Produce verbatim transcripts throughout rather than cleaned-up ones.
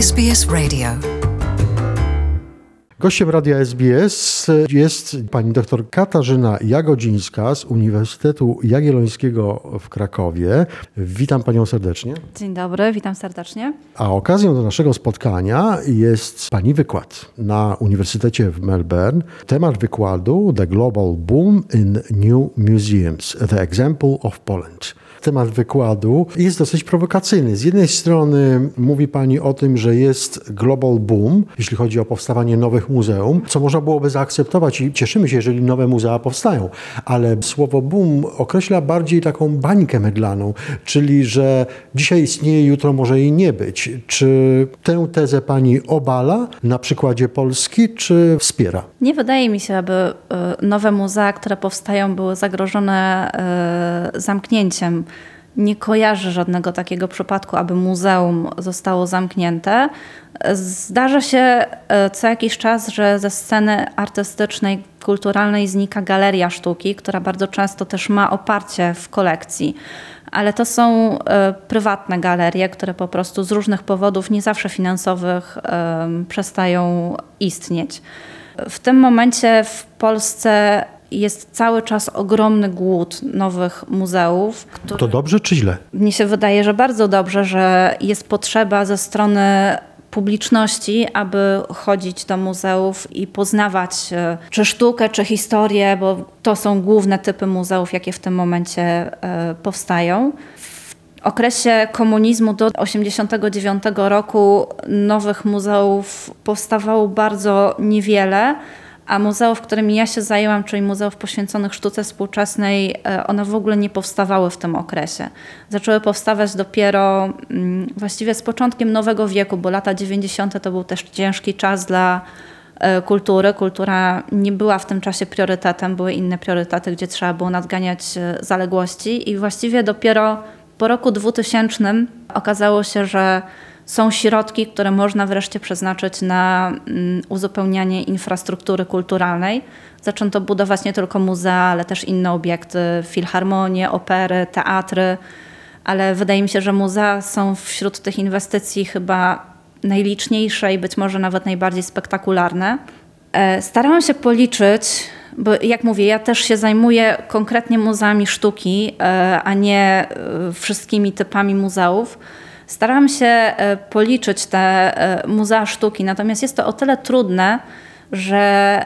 S B S Radio. Gościem Radia S B S jest pani doktor Katarzyna Jagodzińska z Uniwersytetu Jagiellońskiego w Krakowie. Witam panią serdecznie. Dzień dobry, witam serdecznie. A okazją do naszego spotkania jest pani wykład na Uniwersytecie w Melbourne. Temat wykładu The Global Boom in New Museums, The Example of Poland. Temat wykładu jest dosyć prowokacyjny. Z jednej strony mówi pani o tym, że jest global boom, jeśli chodzi o powstawanie nowych muzeum, co można byłoby zaakceptować i cieszymy się, jeżeli nowe muzea powstają. Ale słowo boom określa bardziej taką bańkę mydlaną, czyli że dzisiaj istnieje, jutro może jej nie być. Czy tę tezę pani obala na przykładzie Polski, czy wspiera? Nie wydaje mi się, aby nowe muzea, które powstają, były zagrożone zamknięciem. Nie kojarzę żadnego takiego przypadku, aby muzeum zostało zamknięte. Zdarza się co jakiś czas, że ze sceny artystycznej, kulturalnej znika galeria sztuki, która bardzo często też ma oparcie w kolekcji. Ale to są prywatne galerie, które po prostu z różnych powodów, nie zawsze finansowych, przestają istnieć. W tym momencie w Polsce jest cały czas ogromny głód nowych muzeów. Który... To dobrze czy źle? Mnie się wydaje, że bardzo dobrze, że jest potrzeba ze strony publiczności, aby chodzić do muzeów i poznawać czy sztukę, czy historię, bo to są główne typy muzeów, jakie w tym momencie powstają. W okresie komunizmu do osiemdziesiątego dziewiątego roku nowych muzeów powstawało bardzo niewiele, a muzeów, którymi ja się zajęłam, czyli muzeów poświęconych sztuce współczesnej, one w ogóle nie powstawały w tym okresie. Zaczęły powstawać dopiero właściwie z początkiem nowego wieku, bo lata dziewięćdziesiąte to był też ciężki czas dla kultury. Kultura nie była w tym czasie priorytetem, były inne priorytety, gdzie trzeba było nadganiać zaległości i właściwie dopiero po roku dwutysięcznym okazało się, że są środki, które można wreszcie przeznaczyć na uzupełnianie infrastruktury kulturalnej. Zaczęto budować nie tylko muzea, ale też inne obiekty, filharmonie, opery, teatry, ale wydaje mi się, że muzea są wśród tych inwestycji chyba najliczniejsze i być może nawet najbardziej spektakularne. Starałam się policzyć, bo jak mówię, ja też się zajmuję konkretnie muzeami sztuki, a nie wszystkimi typami muzeów. Starałam się policzyć te muzea sztuki, natomiast jest to o tyle trudne, że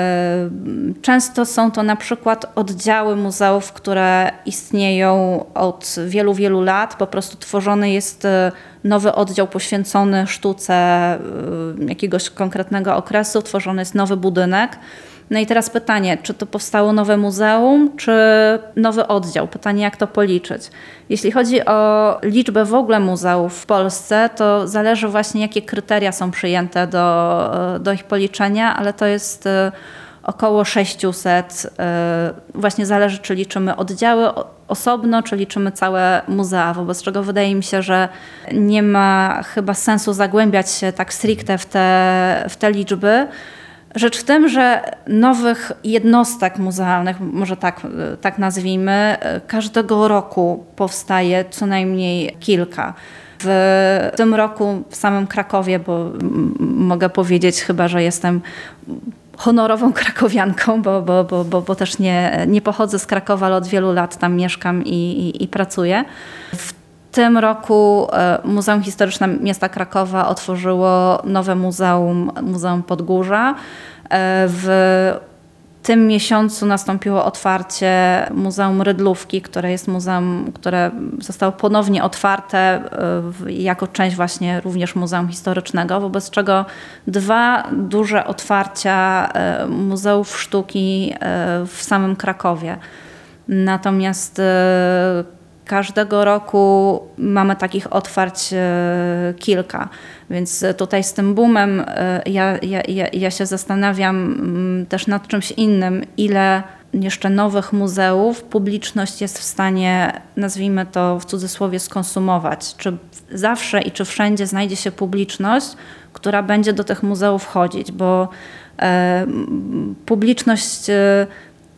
często są to na przykład oddziały muzeów, które istnieją od wielu, wielu lat. Po prostu tworzony jest nowy oddział poświęcony sztuce jakiegoś konkretnego okresu, tworzony jest nowy budynek. No i teraz pytanie, czy to powstało nowe muzeum, czy nowy oddział? Pytanie, jak to policzyć? Jeśli chodzi o liczbę w ogóle muzeów w Polsce, to zależy właśnie, jakie kryteria są przyjęte do, do ich policzenia, ale to jest około sześćset. Właśnie zależy, czy liczymy oddziały osobno, czy liczymy całe muzea, wobec czego wydaje mi się, że nie ma chyba sensu zagłębiać się tak stricte w te, w te liczby. Rzecz w tym, że nowych jednostek muzealnych, może tak, tak nazwijmy, każdego roku powstaje co najmniej kilka. W tym roku w samym Krakowie, bo m- mogę powiedzieć chyba, że jestem honorową krakowianką, bo, bo, bo, bo, bo też nie, nie pochodzę z Krakowa, ale od wielu lat tam mieszkam i, i, i pracuję. W W tym roku Muzeum Historyczne Miasta Krakowa otworzyło nowe muzeum, Muzeum Podgórza. W tym miesiącu nastąpiło otwarcie Muzeum Rydlówki, które jest muzeum, które zostało ponownie otwarte jako część właśnie również Muzeum Historycznego, wobec czego dwa duże otwarcia muzeów sztuki w samym Krakowie. Natomiast każdego roku mamy takich otwarć kilka, więc tutaj z tym boomem ja, ja, ja, ja się zastanawiam też nad czymś innym, ile jeszcze nowych muzeów publiczność jest w stanie, nazwijmy to w cudzysłowie, skonsumować. Czy zawsze i czy wszędzie znajdzie się publiczność, która będzie do tych muzeów chodzić, bo e, publiczność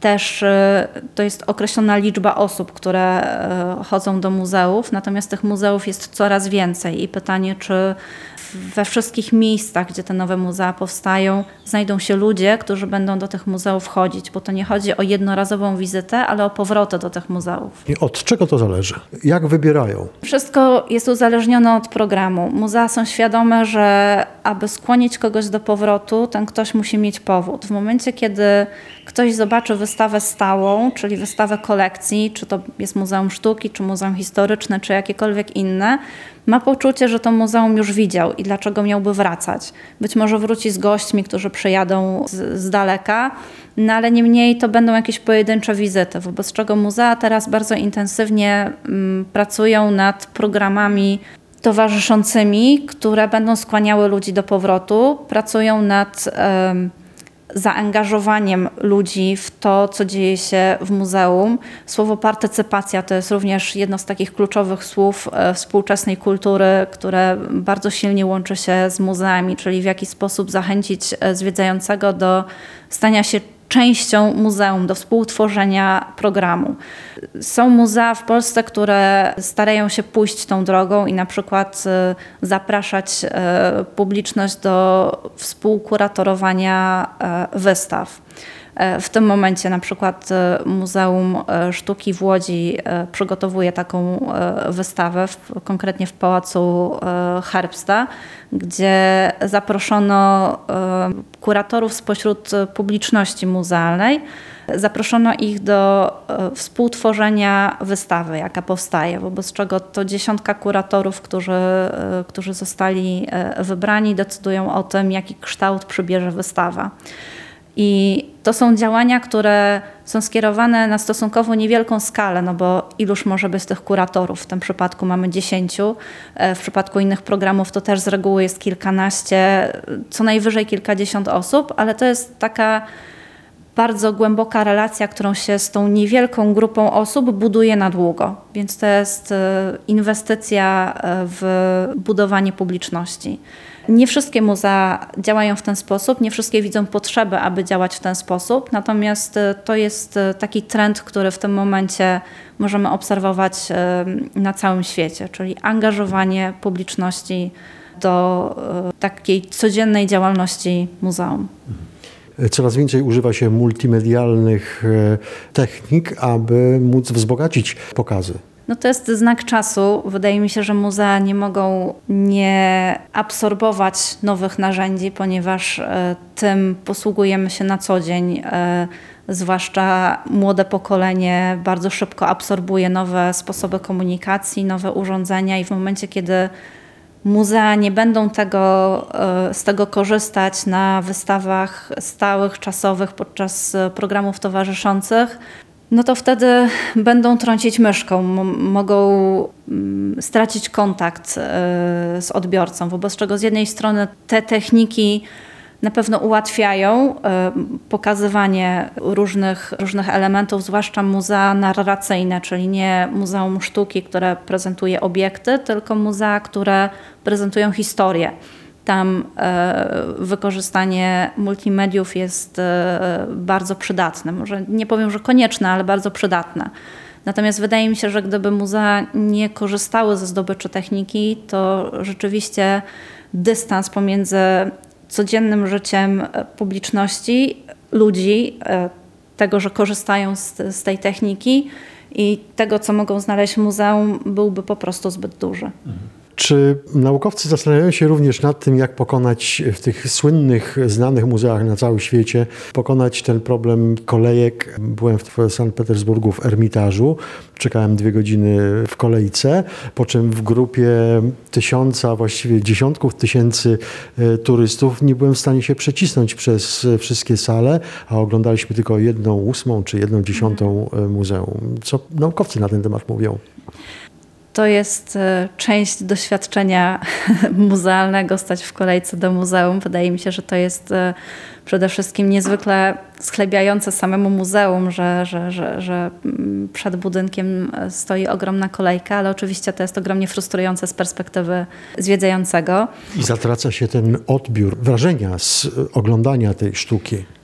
też e, to jest określona liczba osób, które e, chodzą do muzeów, natomiast tych muzeów jest coraz więcej i pytanie, czy we wszystkich miejscach, gdzie te nowe muzea powstają, znajdą się ludzie, którzy będą do tych muzeów chodzić, bo to nie chodzi o jednorazową wizytę, ale o powroty do tych muzeów. I od czego to zależy? Jak wybierają? Wszystko jest uzależnione od programu. Muzea są świadome, że aby skłonić kogoś do powrotu, ten ktoś musi mieć powód. W momencie, kiedy ktoś zobaczy wystawę stałą, czyli wystawę kolekcji, czy to jest Muzeum Sztuki, czy Muzeum Historyczne, czy jakiekolwiek inne, ma poczucie, że to muzeum już widział i dlaczego miałby wracać. Być może wróci z gośćmi, którzy przyjadą z, z daleka, no ale niemniej to będą jakieś pojedyncze wizyty, wobec czego muzea teraz bardzo intensywnie mm, pracują nad programami towarzyszącymi, które będą skłaniały ludzi do powrotu, pracują nad um, zaangażowaniem ludzi w to, co dzieje się w muzeum. Słowo partycypacja to jest również jedno z takich kluczowych słów e, współczesnej kultury, które bardzo silnie łączy się z muzeami, czyli w jaki sposób zachęcić e, zwiedzającego do stania się częścią muzeum, do współtworzenia programu. Są muzea w Polsce, które starają się pójść tą drogą i na przykład y, zapraszać y, publiczność do współkuratorowania y, wystaw. W tym momencie na przykład Muzeum Sztuki w Łodzi przygotowuje taką wystawę, w, konkretnie w Pałacu Herbsta, gdzie zaproszono kuratorów spośród publiczności muzealnej. Zaproszono ich do współtworzenia wystawy, jaka powstaje, wobec czego to dziesiątka kuratorów, którzy, którzy zostali wybrani, decydują o tym, jaki kształt przybierze wystawa. I to są działania, które są skierowane na stosunkowo niewielką skalę, no bo iluż może być tych kuratorów? W tym przypadku mamy dziesięciu, w przypadku innych programów to też z reguły jest kilkanaście, co najwyżej kilkadziesiąt osób, ale to jest taka bardzo głęboka relacja, którą się z tą niewielką grupą osób buduje na długo. Więc to jest inwestycja w budowanie publiczności. Nie wszystkie muzea działają w ten sposób, nie wszystkie widzą potrzeby, aby działać w ten sposób, natomiast to jest taki trend, który w tym momencie możemy obserwować na całym świecie, czyli angażowanie publiczności do takiej codziennej działalności muzeum. Coraz więcej używa się multimedialnych technik, aby móc wzbogacić pokazy. No to jest znak czasu. Wydaje mi się, że muzea nie mogą nie absorbować nowych narzędzi, ponieważ e, tym posługujemy się na co dzień. E, zwłaszcza młode pokolenie bardzo szybko absorbuje nowe sposoby komunikacji, nowe urządzenia i w momencie, kiedy muzea nie będą tego, e, z tego korzystać na wystawach stałych, czasowych, podczas programów towarzyszących, no to wtedy będą trącić myszką, m- mogą m, stracić kontakt y, z odbiorcą, wobec czego z jednej strony te techniki na pewno ułatwiają y, pokazywanie różnych, różnych elementów, zwłaszcza muzea narracyjne, czyli nie Muzeum Sztuki, które prezentuje obiekty, tylko muzea, które prezentują historię. Tam e, wykorzystanie multimediów jest e, bardzo przydatne. Może nie powiem, że konieczne, ale bardzo przydatne. Natomiast wydaje mi się, że gdyby muzea nie korzystały ze zdobyczy techniki, to rzeczywiście dystans pomiędzy codziennym życiem publiczności, ludzi, e, tego, że korzystają z, z tej techniki i tego, co mogą znaleźć w muzeum, byłby po prostu zbyt duży. Mhm. Czy naukowcy zastanawiają się również nad tym, jak pokonać w tych słynnych, znanych muzeach na całym świecie, pokonać ten problem kolejek? Byłem w Sankt Petersburgu w Ermitażu, czekałem dwie godziny w kolejce, po czym w grupie tysiąca, właściwie dziesiątków tysięcy turystów nie byłem w stanie się przecisnąć przez wszystkie sale, a oglądaliśmy tylko jedną ósmą czy jedną dziesiątą muzeum. Co naukowcy na ten temat mówią? To jest część doświadczenia muzealnego, stać w kolejce do muzeum. Wydaje mi się, że to jest przede wszystkim niezwykle schlebiające samemu muzeum, że, że, że, że przed budynkiem stoi ogromna kolejka, ale oczywiście to jest ogromnie frustrujące z perspektywy zwiedzającego. I zatraca się ten odbiór, wrażenia z oglądania tej sztuki. Oczywiście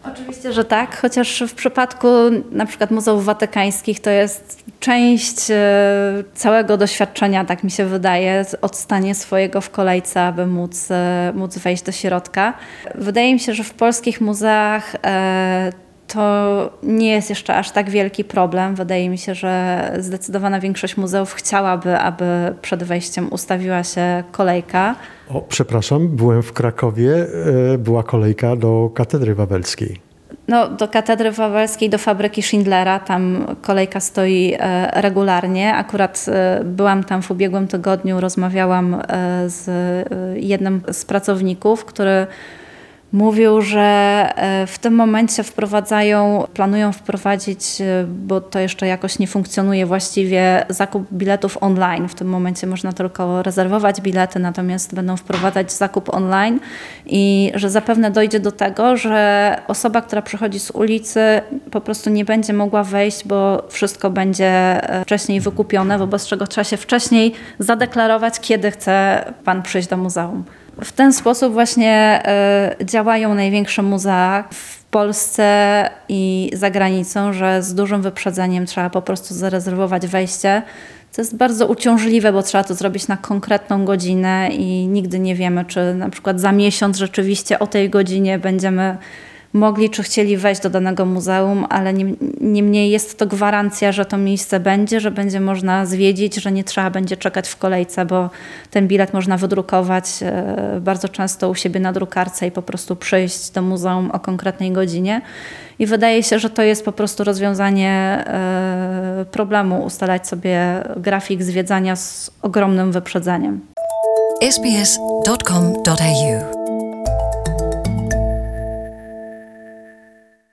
Myślę, że tak, chociaż w przypadku na przykład muzeów watykańskich to jest część e, całego doświadczenia, tak mi się wydaje, odstanie swojego w kolejce, aby móc, e, móc wejść do środka. Wydaje mi się, że w polskich muzeach e, to nie jest jeszcze aż tak wielki problem. Wydaje mi się, że zdecydowana większość muzeów chciałaby, aby przed wejściem ustawiła się kolejka. O, przepraszam, byłem w Krakowie, e, była kolejka do Katedry Wawelskiej. No, do Katedry Wawelskiej, do fabryki Schindlera, tam kolejka stoi e, regularnie. Akurat e, byłam tam w ubiegłym tygodniu, rozmawiałam e, z e, jednym z pracowników, który mówił, że w tym momencie wprowadzają, planują wprowadzić, bo to jeszcze jakoś nie funkcjonuje właściwie, zakup biletów online. W tym momencie można tylko rezerwować bilety, natomiast będą wprowadzać zakup online i że zapewne dojdzie do tego, że osoba, która przychodzi z ulicy, po prostu nie będzie mogła wejść, bo wszystko będzie wcześniej wykupione, wobec czego trzeba się wcześniej zadeklarować, kiedy chce pan przyjść do muzeum. W ten sposób właśnie y, działają największe muzea w Polsce i za granicą, że z dużym wyprzedzeniem trzeba po prostu zarezerwować wejście. To jest bardzo uciążliwe, bo trzeba to zrobić na konkretną godzinę i nigdy nie wiemy, czy na przykład za miesiąc rzeczywiście o tej godzinie będziemy mogli czy chcieli wejść do danego muzeum, ale niemniej jest to gwarancja, że to miejsce będzie, że będzie można zwiedzić, że nie trzeba będzie czekać w kolejce, bo ten bilet można wydrukować bardzo często u siebie na drukarce i po prostu przyjść do muzeum o konkretnej godzinie. I wydaje się, że to jest po prostu rozwiązanie problemu, ustalać sobie grafik zwiedzania z ogromnym wyprzedzeniem. s b s dot com dot a u